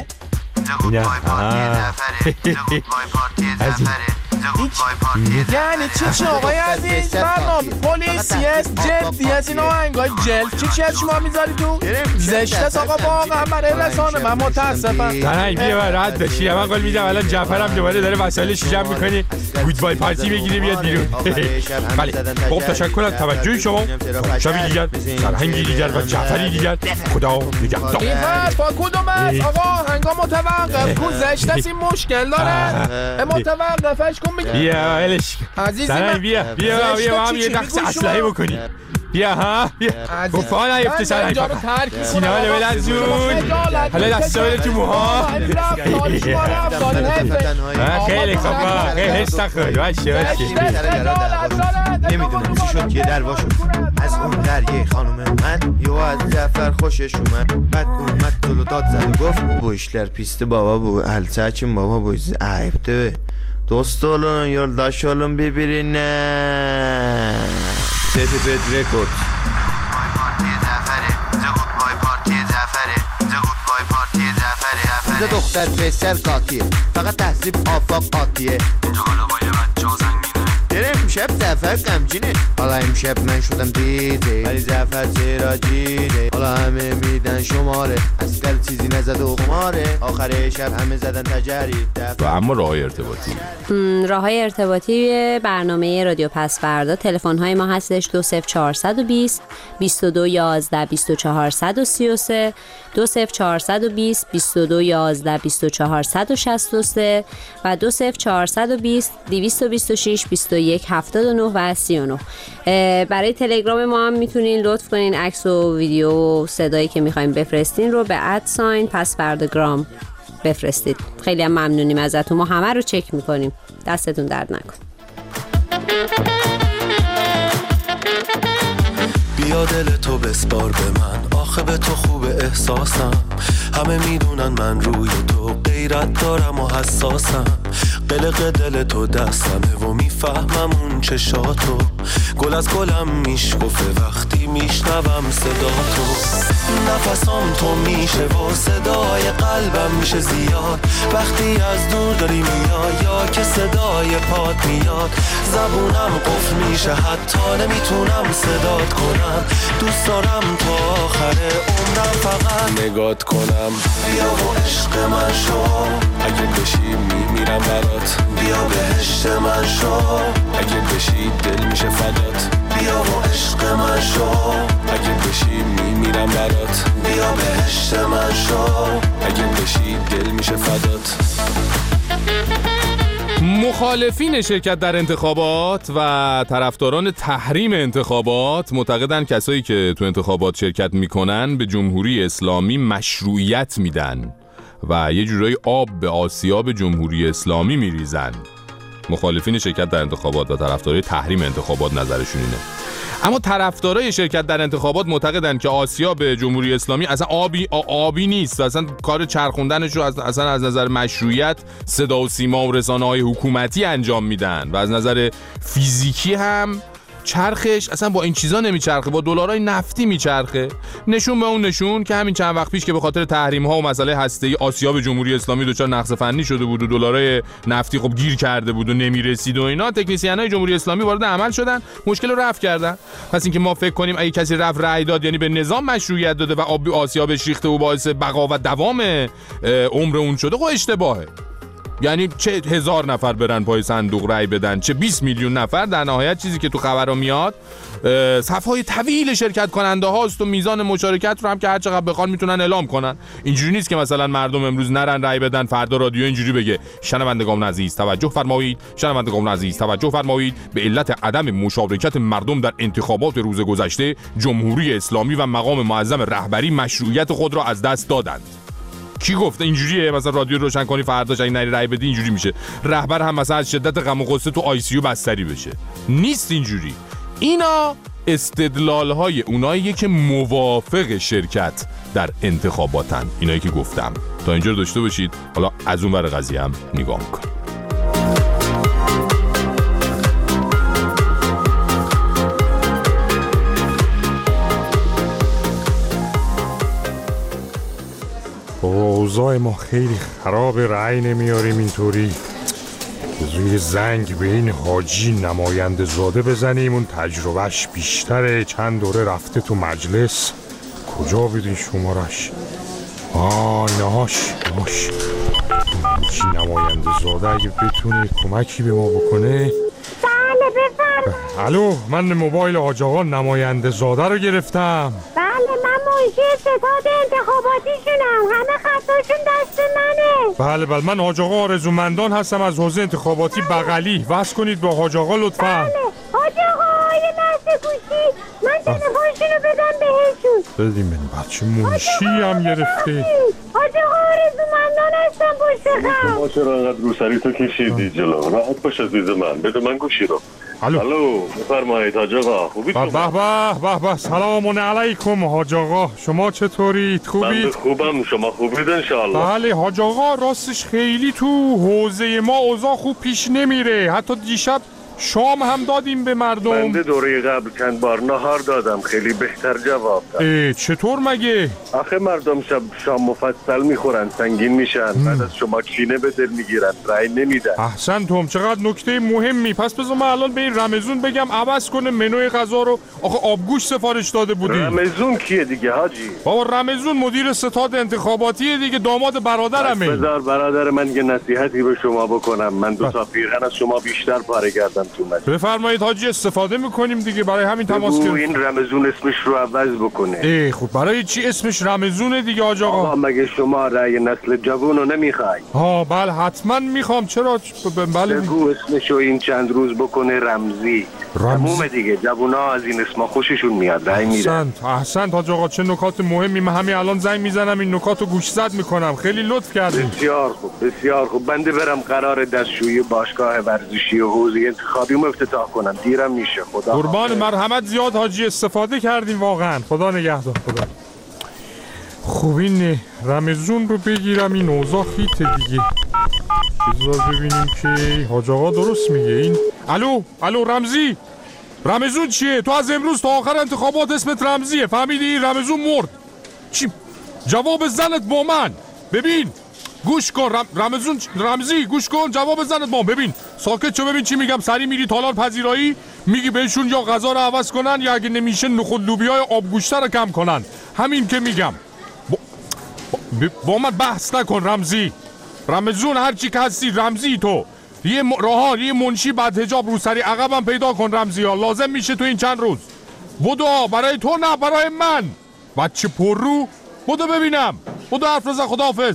یعنی چی آقای عزیز؟ برنامه پلیسی است، جدی است، این آهنگای جلد چی از شما میذاری تو؟ زشت است آقا واقعا برای رسانه من متاسفم. نه بیا رد بشی. من قول میدم الان جعفرم دوباره داره وسایلش جمع میکنه گودبای پارتی بگیره بیاد بیرون. بله خب تشکر از توجه شما. شبی دیگر سرهنگی دیگر و جعفری دیگر خدا نگهدار. این حرفا کدوم است آقا؟ آهنگا متوقف کن، زشت است، این مشکل داره. متوقفش کن بگیر. بیا ولش عزیزی من. بیا هم یه دقیقه اسلحه بکنی. بیا گفت نیفته سرهنگ سینه ها بلرزون. حالا دست بده تو موها. خیلی خوب خیلی حس نخوری. باشه نمیدونم چی شد که در واشون از اون دریه خانوم من یو از جعفر خوشش اومد. بعد اومد دلو داد زد و گفت bu işler pisti baba bu Elçaçım baba bu ayıptı. Dost olun, yoldaş olun birbirine. Sepet Record. Bize دختر پسر قاطیه فقط تحصیب آفاق قاطیه. امشب زفر غمگینه حالا امشب من شدم دیده ولی زفر چرا جیده حالا همه میدن شماره اصلا چیزی نزد و خماره آخر شب همه زدن تجری. و اما راههای ارتباطی برنامه رادیو پس فردا تلفن های ما هستش 20420 22 11 24 133 20420 22 11 24 163 و 20420 226 21 79 و 39. برای تلگرام ما هم میتونین لطف کنین عکس و ویدیو و صدایی که میخوایم بفرستین رو به @پسفرداگرام بفرستید. خیلی هم ممنونیم ازتون. ما همه رو چک میکنیم. دستتون درد نکن. بیا دل تو بسپار به من آخه به تو خوب احساسم همه میدونن من روی تو غیرت دارم و حساسم قلق دل تو دستمه و میفهمم اون چشاتو، گل از گلم میشکفه وقتی میشنوم صدا تو، نفسام تو میشه و صدای قلبم میشه زیاد وقتی از دور داری میای یا که صدای پات میاد، زبونم قفل میشه حتی نمیتونم صدات کنم، دوست دارم تا آخر عمرم فقط نگات کنم. بیا و عشق من شو، اگه بشی میمیرم برات، بیا بهشت من شو، اگه بشی دل میشه فدات، بیا و عشق من شو، اگه بشی میمیرم برات، بیا بهشت من شو، اگه بشی دل میشه فدات. مخالفین شرکت در انتخابات و طرفداران تحریم انتخابات معتقدن کسایی که تو انتخابات شرکت میکنن به جمهوری اسلامی مشروعیت میدن و یه جورایی آب به آسیاب جمهوری اسلامی میریزن. مخالفین شرکت در انتخابات و طرفدارای تحریم انتخابات نظرشون اینه. اما طرفدارای شرکت در انتخابات معتقدن که آسیاب جمهوری اسلامی اصلا آبی نیست، اصلا کار چرخوندنش رو اصلا از نظر مشروعیت صدا و سیما و رسانه‌های حکومتی انجام میدن و از نظر فیزیکی هم چرخش اصلا با این چیزا نمیچرخه، با دلارای نفتی میچرخه. نشون به اون نشون که همین چند وقت پیش که به خاطر تحریم ها و مسئله هسته‌ای آسیاب جمهوری اسلامی دچار نقص فنی شده بود و دلارای نفتی خب گیر کرده بود و نمیرسید و اینا، تکنسینای جمهوری اسلامی وارد عمل شدن، مشکل رو رفع کردن. پس اینکه ما فکر کنیم اگه کسی رفت رأی داد یعنی به نظام مشروعیت داده و آسیابش ریخته و باعث بقا و دوام عمر اون شده، خب اشتباهه. یعنی چه 1000 نفر برن پای صندوق رای بدن، چه 20 میلیون نفر، در نهایت چیزی که تو خبرها میاد صفهای طویل شرکت کننده هاست و میزان مشارکت رو هم که هر چقدر بخوان میتونن اعلام کنن. اینجوری نیست که مثلا مردم امروز نرن رای بدن فردا رادیو اینجوری بگه شنوندگان عزیز توجه فرمایید، شنوندگان عزیز توجه فرمایید، به علت عدم مشارکت مردم در انتخابات روز گذشته جمهوری اسلامی و مقام معظم رهبری مشروعیت خود را از دست دادند. کی گفته اینجوریه؟ مثلا رادیو روشن کنی فرداش اگه نری رای بدی اینجوری میشه، رهبر هم مثلا از شدت غم و غصه تو آی سی یو بستری بشه. نیست اینجوری. اینا استدلال‌های اوناییه که موافق شرکت در انتخاباتن، اینایی که گفتم. تا اینجا رو داشته باشید، حالا از اون ور قضیه هم نگاه می‌کنیم. اوضاع ما خیلی خراب، رأی نمیاریم اینطوری. زیر زنگ به این حاجی نماینده زاده بزنیم، اون تجربهش بیشتره، چند دوره رفته تو مجلس. کجا بدین شمارش؟ اینهاش حاجی نماینده زاده اگه بتونه کمکی به ما بکنه. بله بفرمایید. الو، من موبایل حاج آقا نماینده زاده رو گرفتم. بله، من منشی ستاد انتخاباتیشونم، همه خطاشون دست منه. بله من حاج آقا آرزومندان هستم از حوزه انتخاباتی بغلی. وصل کنید با حاج آقا لطفاً. بله حاج آقا یه لحظه گوشی، من تلفنشونو بدم بهشون. بدیم من بچه منشی هم گرفته. حاج آقا آرزومندان هستم پشت خط. شما چرا انقدر روسری تو کشیدی جلو؟ راحت باش عزیز من، بده من گوشی رو. الو بفرمایید حاج آقا، خوبید شما؟ به سلام علیکم حاج آقا، شما چطورید؟ خوبید؟ من خوبم، شما خوبید انشاءالله؟ بله حاج آقا، راستش خیلی تو حوزه ما اوضاع خوب پیش نمیره، حتی دیشب شام هم دادیم به مردم. بنده دوره قبل چند بار نهار دادم، خیلی بهتر جواب داد. چطور مگه؟ آخه مردم شام مفصل میخورن، سنگین میشن، بعد از شما کینه به دل میگیرن، رای نمیدن. احسنتم، چقدر نکته مهمی. پس بذار من الان به این رمزون بگم عوض کنه منوی غذا رو. آخه آبگوش سفارش داده بودی. رمزون کیه دیگه حاجی؟ بابا رمزون مدیر ستاد انتخاباتیه دیگه، داماد برادرمه. بذار برادر من یه نصیحتی به شما بکنم، من 2 تا پیرهن از شما بیشتر پاره کردم. بفرمایید حاجی، استفاده میکنیم دیگه، برای همین تماس گرفتم. این رمزون اسمش رو عوض بکنه. خب برای چی اسمش رمزونه دیگه حاج آقا؟ مگه شما رأی نسل جوون رو نمیخوای؟ بله حتما میخوام. چرا؟ بله بگو اسمشو این چند روز بکنه رمزی. تمومه دیگه، جوونا از این اسما خوششون میاد، رأی میدن. احسنت حاج آقا، چه نکات مهمی. من همین الان زنگ میزنم این نکاتو گوشزد میکنم. خیلی لطف کردین. بسیار خوب. بنده برم قرار دستشویی باشگاه ورزشی و حوزه انتخابی افتتاح کنم، دیرم میشه. خدا قربان مرحمت، زیاد حاجی استفاده کردیم واقعا. خدا نگهدار. خدا خوب. این رمزون رو بگیرم، این اوضاع خیته دیگه. بذار ببینیم که حاج آقا درست میگه. این الو رمزون چیه؟ تو از امروز تا آخر انتخابات اسمت رمزیه، فهمیدی؟ رمزون مرد. چی؟ جواب زنت با من. ببین گوش کن رمزی گوش کن، جواب زنت با من. ببین ساکت شو، ببین چی میگم. سری میری تالار پذیرایی، میگی بهشون یا غذا رو عوض کنن یا اگه نمیشه نخود لوبیای آبگوشته رو کم کنن. همین که میگم. با من بحث نکن رمزون، هرچی که هستی رمزی. تو یه منشی بعد حجاب رو سری عقبم پیدا کن رمزی ها، لازم میشه تو این چند روز. بدو، برای تو نه برای من. بچه پر رو بدو ببینم، بدو حرف رزا، خداحافظ.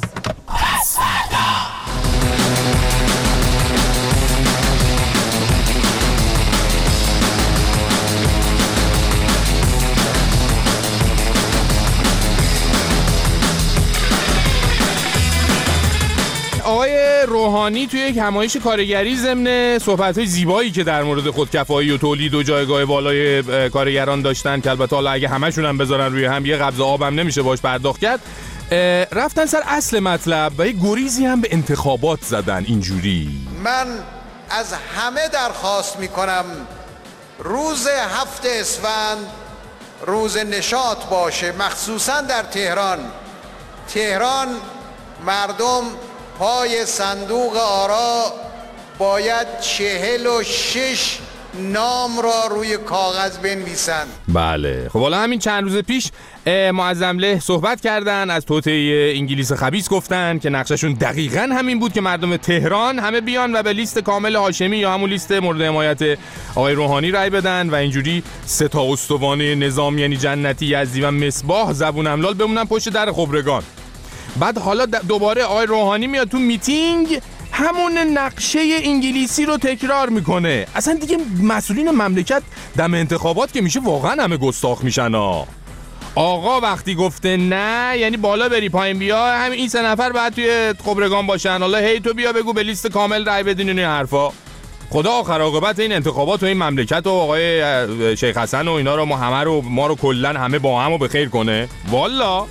آقای روحانی توی یک همایش کارگری ضمن صحبت‌های زیبایی که در مورد خودکفایی و تولید و جایگاه بالای کارگران داشتن که البته حالا اگه همشون هم بذارن روی هم یه قبض آبم نمیشه باش پرداخت کرد، رفتن سر اصل مطلب و یه گریزی هم به انتخابات زدن. اینجوری من از همه درخواست میکنم روز 7 اسفند روز نشاط باشه، مخصوصا در تهران مردم پای صندوق آرا باید 46 نام را روی کاغذ بنویسند. بله خب حالا همین چند روز پیش معظمله صحبت کردن، از توطئه انگلیس خبیث گفتن که نقششون دقیقاً همین بود که مردم تهران همه بیان و به لیست کامل هاشمی یا همون لیست مورد حمایت آقای روحانی رای بدن و اینجوری 3 استوانه نظام یعنی جنتی، یزدی و مصباح زبون املال بمونن پشت در خبرگان. بعد حالا دوباره آقای روحانی میاد تو میتینگ همون نقشه انگلیسی رو تکرار میکنه. اصلا دیگه مسئولین مملکت دم انتخابات که میشه واقعا همه گستاخ میشن آقا وقتی گفته نه یعنی بالا بری پایین بیا، همین این 3 نفر بعد توی خبرگان باشن. حالا هی تو بیا بگو به لیست کامل رای بدین این حرفا. خدا آخر عاقبت این انتخابات و این مملکت و آقای شیخ حسن و اینا رو ما رو کلا همه با هم و به خیر کنه والا.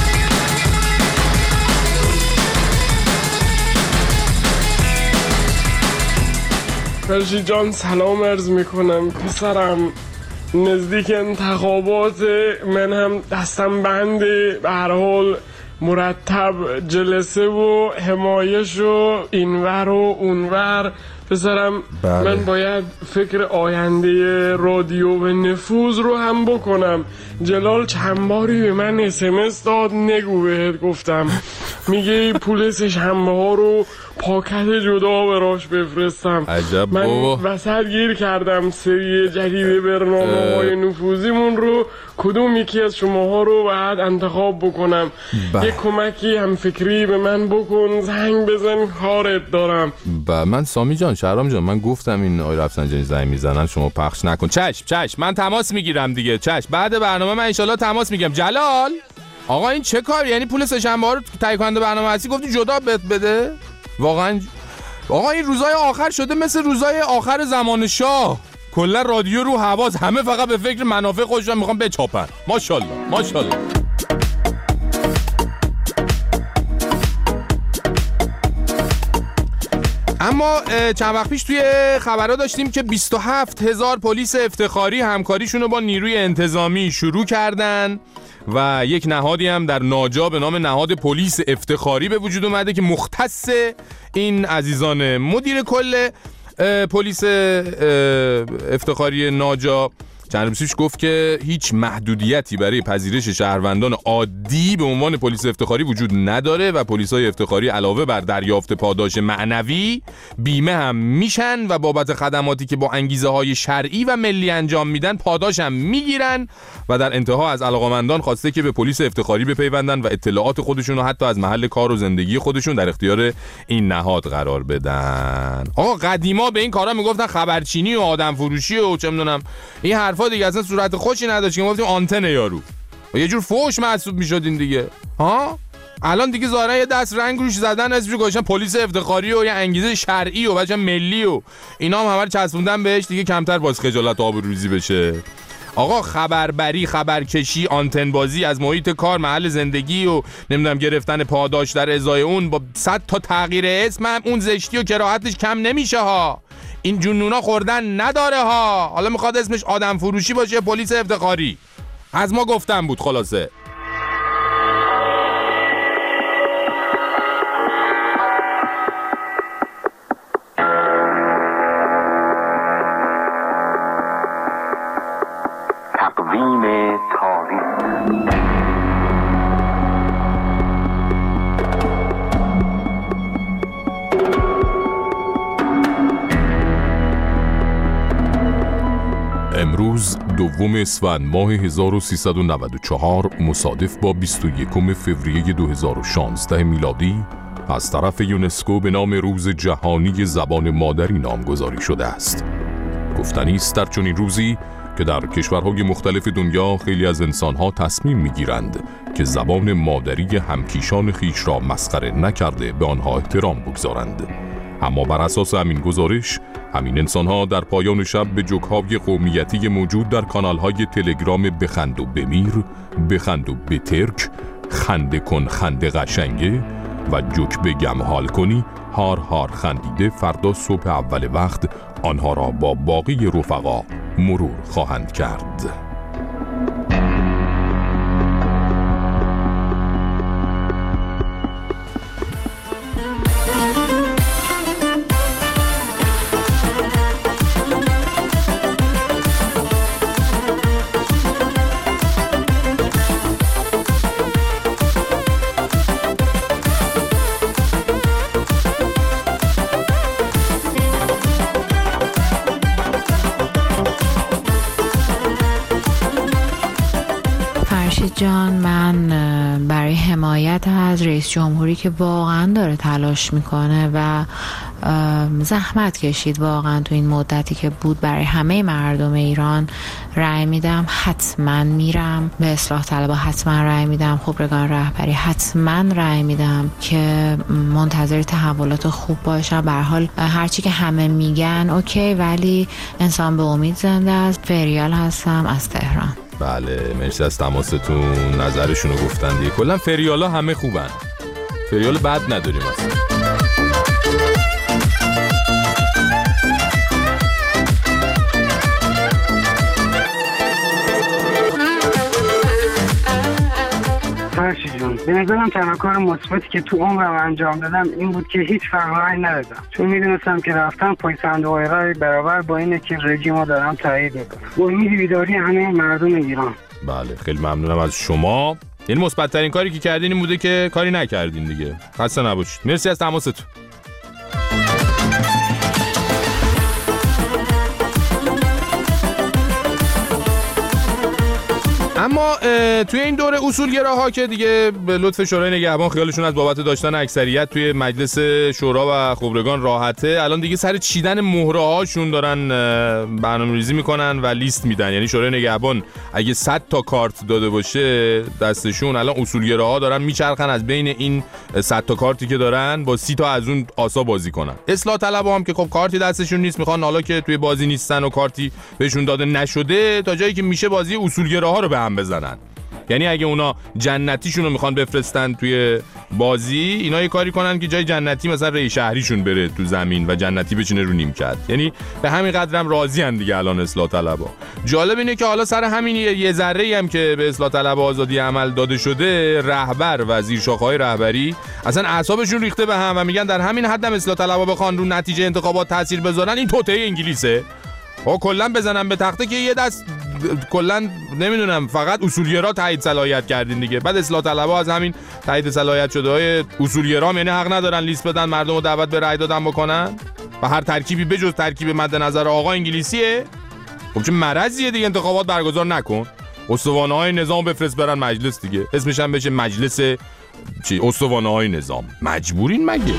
فرشی جان سلام عرض میکنم پسرم. نزدیک انتخابات، من هم دستم بنده، به هر حال مرتب جلسه و حمایش و اینور و اونور پسرم. بله. من باید فکر آینده رادیو و نفوذ رو هم بکنم. جلال چند باری به من SMS داد، نگو بهت گفتم، میگه پول سه‌شنبه ها رو پاکت جدا براش بفرستم. عجب من بابا. وسط گیر کردم سری جدید برنامه های نفوذیمون رو، کدوم یکی از شماها رو باید انتخاب بکنم. یه کمکی هم فکری به من بکن، زنگ بزن کارت دارم. من سامی جان، شهرام جان، من گفتم این آقای رفسنجانی زنگ میزنن، شما پخش نکن. چشم من تماس میگیرم دیگه. چشم بعد برنامه من انشالله تماس میگیرم. جلال آقا این چه کار؟ یعنی پول سه‌شنبه ها رو تهیه کننده برنامه هستی گفتی جدا بده؟ واقعا آقا این روزای آخر شده مثل روزای آخر زمان شاه، کلا رادیو رو حواس، همه فقط به فکر منافع خودشون میخوان بچاپن. ماشاءالله. اما چند وقت پیش توی خبرها داشتیم که 27,000 پلیس افتخاری همکاریشون رو با نیروی انتظامی شروع کردن و یک نهادی هم در ناجا به نام نهاد پلیس افتخاری به وجود اومده که مختص این عزیزان. مدیر کل پلیس افتخاری ناجا چند روز پیش گفت که هیچ محدودیتی برای پذیرش شهروندان عادی به عنوان پلیس افتخاری وجود نداره و پلیسای افتخاری علاوه بر دریافت پاداش معنوی بیمه هم میشن و بابت خدماتی که با انگیزه های شرعی و ملی انجام میدن پاداش هم میگیرن و در انتها از علاقه‌مندان خواسته که به پلیس افتخاری بپیوندن و اطلاعات خودشون رو حتی از محل کار و زندگی خودشون در اختیار این نهاد قرار بدن. آقا قدیما به این کارا میگفتن خبرچینی و آدم فروشی و چه میدونم این حرفا دیگه، اصلا صورت خوشی نداشت که گفتیم آنتن یارو و یه جور فوش محسوب میشدین دیگه. الان دیگه ظاهرا یه دست رنگ روش زدن، اسمش گذاشتن پلیس افتخاری و یه انگیزه شرعی و بچا ملی و اینا هم همه رو چسبوندن بهش دیگه، کمتر باز خجالت و آبروریزی بشه. آقا خبربری، خبرکشی، آنتن بازی از محیط کار، محل زندگی و نمیدونم گرفتن پاداش در ازای اون با 100 تا تغییر اسم هم اون زشتی و کراهتش کم نمیشه ها. این جنونا خوردن نداره ها. حالا میخواد اسمش آدم فروشی باشه، پلیس افتخاری. از ما گفتم بود خلاصه. تقویم تاریخ. امروز دوم اسفند ماه 1394 مصادف با 21 فوریه 2016 میلادی از طرف یونسکو به نام روز جهانی زبان مادری نامگذاری شده است. گفتنی است در چنین روزی که در کشورهای مختلف دنیا خیلی از انسانها تصمیم میگیرند که زبان مادری همکیشان خیش را مسخره نکرده به آنها احترام بگذارند. اما بر اساس همین گزارش، همین انسانها در پایان شب به جوک‌های قومیتی موجود در کانال‌های تلگرام بخند و بمیر، بخند و بترک، خنده کن خنده قشنگه و جوک بگم حال کنی هار هار خندیده فردا صبح اول وقت آنها را با باقی رفقا مرور خواهند کرد. جان، من برای حمایت از رئیس جمهوری که واقعا داره تلاش میکنه و زحمت کشید واقعا تو این مدتی که بود برای همه مردم ایران رأی میدم. حتما میرم به اصلاح طلبها، حتما رأی میدم خبرگان رهبری، حتما رأی میدم که منتظر تحولات خوب باشم. به هر حال هرچی که همه میگن اوکی، ولی انسان به امید زنده است. فریال هستم از تهران. بله، مرسی از تماستون. نظرشونو گفتن دیگه. کلا فریالا همه خوبن، فریال بد نداریم اصلا. فرشی جون، به نظرم تنها کار مثبتی که تو عمرم انجام دادم این بود که هیچ فرق رای ندادم، چون میدونستم که رفتم پای صندوق رای برابر با اینه که رژیمو دارم تایید میکنم. امید بیداری همه مردم ایران. بله، خیلی ممنونم از شما. این مثبت ترین کاری که کردین این بوده که کاری نکردین دیگه. خسته نباشید. مرسی از تماستون. اما توی این دوره اصولگراها که دیگه به لطف شورای نگهبان خیالشون از بابت داشتن اکثریت توی مجلس شورا و خبرگان راحته، الان دیگه سر چیدن مهره هاشون دارن برنامه‌ریزی میکنن و لیست میدن. یعنی شورای نگهبان اگه 100 تا کارت داده باشه دستشون، الان اصولگراها دارن میچرخن از بین این 100 تا کارتی که دارن با 30 تا از اون آسا بازی کنن. اصلاح طلبها هم که خب کارتی دستشون نیست، میخوان حالا که توی بازی نیستن و کارتی بهشون داده نشده تا جایی که میشه بازی اصولگراها رو به هم بزنن. یعنی اگه اونا جنتیشون رو میخوان بفرستن توی بازی، اینا یه کاری کنن که جای جنتی مثلا رئیس شهریشون بره تو زمین و جنتی بچینه رو نیمکت. یعنی به همین قدرم راضی ان دیگه الان اصلاح طلبها. جالب اینه که حالا سر همین یه ذره‌ای هم که به اصلاح طلبها آزادی عمل داده شده، رهبر و زیرشاخه‌های رهبری اصلا اعصابشون ریخته به هم و میگن در همین حدم اصلاح طلبها بخوان رو نتیجه انتخابات تاثیر بذارن، این توطئه انگلیسه. ها کلا بزنن به تخته که یه دست کلا نمیدونم فقط اصولگرا تایید صلاحیت کردین دیگه. بعد اصلاح طلبها از همین تایید صلاحیت شده های اصولگرا یعنی حق ندارن لیست بدن، مردم رو دعوت به رأی دادن بکنن و هر ترکیبی بجز ترکیب مد نظر آقا انگلیسیه. خب چه مرضیه دیگه، انتخابات برگزار نکن، استوانه‌های نظام بفرست برن مجلس دیگه، اسمش هم بشه مجلس چی؟ استوانه‌های نظام. مجبورین مگه؟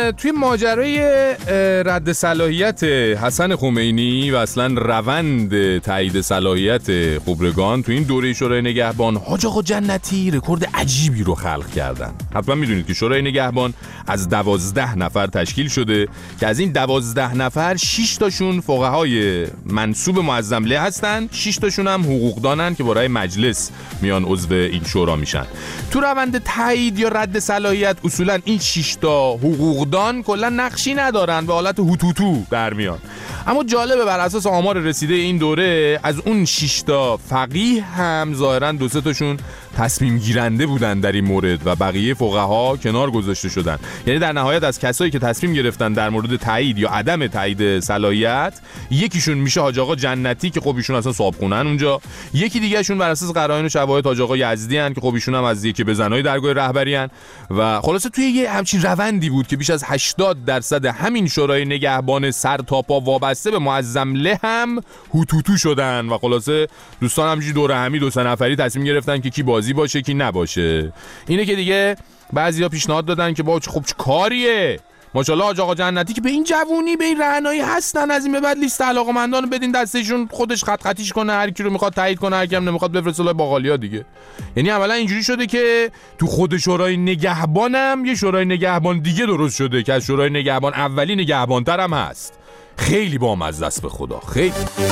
توی ماجرای رد صلاحیت حسن خمینی و اصلا روند تایید صلاحیت خبرگان تو این دوره شورای نگهبان، حاج آقا جنتی رکورد عجیبی رو خلق کردن. حتما میدونید که شورای نگهبان از 12 نفر تشکیل شده که از این 12 نفر 6 تاشون فقهای منسوب معظم له هستن، 6 تاشون هم حقوقدانن که برای مجلس میان عضو این شورا میشن. تو روند تایید یا رد صلاحیت اصولا این 6 تا حقوقدان کلا نقشی ندارن، به حالت هوتوتو در میان. اما جالبه بر اساس آمار رسیده این دوره از اون 6 تا فقیه هم ظاهرا 2-3 تاشون تصمیم گیرنده بودن در این مورد و بقیه فقها کنار گذاشته شدن. یعنی در نهایت از کسایی که تصمیم گرفتن در مورد تایید یا عدم تایید صلاحیت، یکیشون میشه حاج آقا جنتی که خب ایشون اصلا صاحبخونه‌ن اونجا، یکی دیگه شون بر اساس قرائن و شواهد حاج آقا یزدی ان که خب ایشون هم از یکی به زنای درگاه رهبری ان. و خلاصه توی یه همچین روندی بود که بیش از 80% همین شورای نگهبان سر تا پا وابسته به معظم له هم هوتوتو شدن و خلاصه دوستان همینجوری دور همی 2-3 نفری تصمیم گرفتن که کی بازی باشه کی نباشه. اینه که دیگه بعضیا پیشنهاد دادن که با خب چه کاریه، ماشاءالله حاج آقا جنتی که به این جوونی به این رعنایی هستن، از این به بعد لیست علاقه‌مندان رو بدین دستشون، خودش خطیش کنه، هر کی رو میخواد تایید کنه، هر کی هم نمیخواد بفرسته لای باقالیا دیگه. یعنی عملا اینجوری شده که تو خود شورای نگهبانم یه شورای نگهبان دیگه درست شده که از شورای نگهبان اولی نگهبان‌تر هم هست. خیلی بامزه است به خدا، خیلی.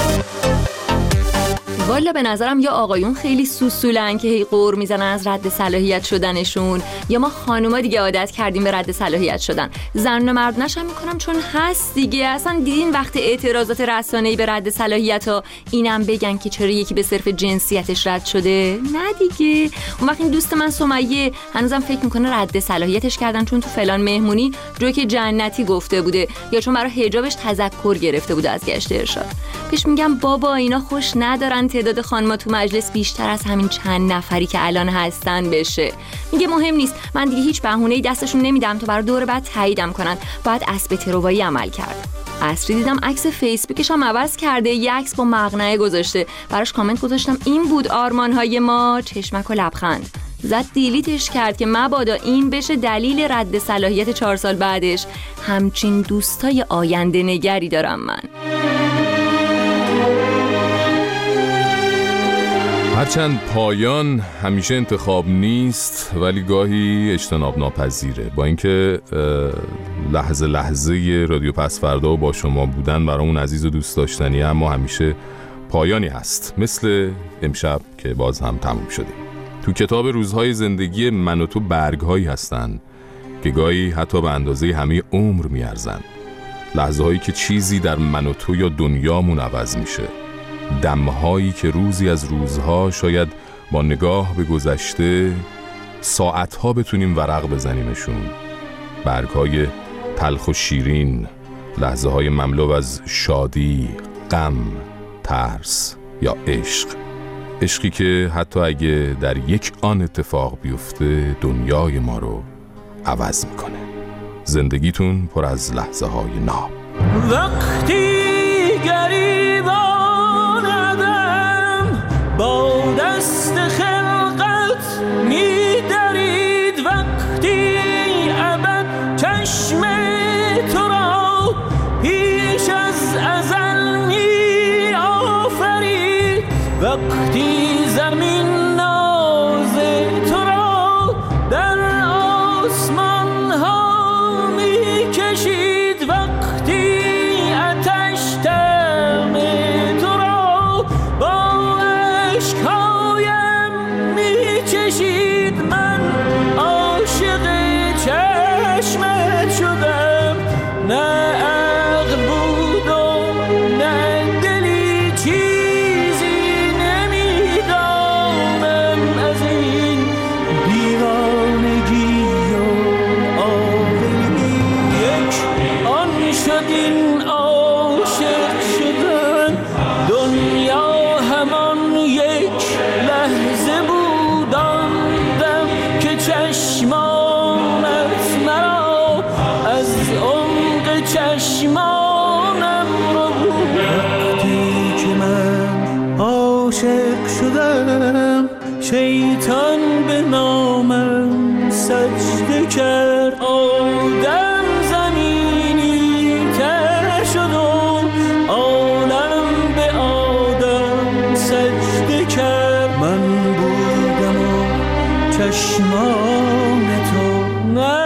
والا به نظرم یا آقایون خیلی سوسولن که هی قور میزنن از رد صلاحیت شدنشون، یا ما خانوما دیگه عادت کردیم به رد صلاحیت شدن. زن و مرد نشم میکنم چون هست دیگه. اصلا دیدین وقت اعتراضات رسانه‌ای به رد صلاحیت ها اینم بگن که چرا یکی به صرف جنسیتش رد شده؟ نه دیگه. اون وقت این دوست من سمیه هنوزم فکر میکنه رد صلاحیتش کردن چون تو فلان مهمونی جوک جنتی گفته بوده یا چون برای حجابش تذکر گرفته بوده از گشت ارشاد. پیش میگم بابا اینا خوش ندارن تعداد خانم‌ها تو مجلس بیشتر از همین چند نفری که الان هستن بشه. میگه مهم نیست، من دیگه هیچ بهونه‌ای دستشون نمیدم تا برای دور بعد تاییدم کنن. باید اسب تروایی عمل کرد. عصری دیدم عکس فیسبوکش هم عوض کرده، یه عکس با مقنعه گذاشته. براش کامنت گذاشتم این بود آرمان‌های ما، چشمک و لبخند. زد دیلیتش کرد که مبادا این بشه دلیل رد صلاحیت 4 سال بعدش. همچین دوستای آینده نگری دارم من. هرچند پایان همیشه انتخاب نیست ولی گاهی اجتناب ناپذیره. با اینکه لحظه لحظه رادیو پس‌فردا و با شما بودن برامون عزیز و دوست داشتنی، اما همیشه پایانی هست، مثل امشب که باز هم تموم شدیم. تو کتاب روزهای زندگی من و تو برگ‌هایی هستن که گاهی حتی به اندازه همه عمر میارزن. لحظه هایی که چیزی در من و تو یا دنیامون عوض میشه، دمهایی که روزی از روزها شاید با نگاه به گذشته ساعتها بتونیم ورق بزنیمشون. برگهای تلخ و شیرین، لحظه های مملو از شادی، غم، ترس یا عشق. عشقی که حتی اگه در یک آن اتفاق بیفته دنیای ما رو عوض میکنه. زندگیتون پر از لحظه های ناب. وقتی گریبان آدم با دست خلقت می‌درید، وقتی ابد چشم تو را پیش از ازل می‌آفرید، وقتی زمین ناز تو را در آسمان ها می‌کشید، وقتی آتش دم تو را با اشک‌هایم می‌چشید، من عاشق چشمت شدم، نه عقل بود و نه دلی، چیزی نمی‌دانم از این دیوانگی و عاقلی. یک آن شد این عاشق شدن، دنیا همان یک لحظه بود، آن دم که چشمانت مرا از عمق چشمانم رو بود. وقتی که من عاشق شدم شیطان به نامم سجده کرد، آدم زمین چشمان تو نه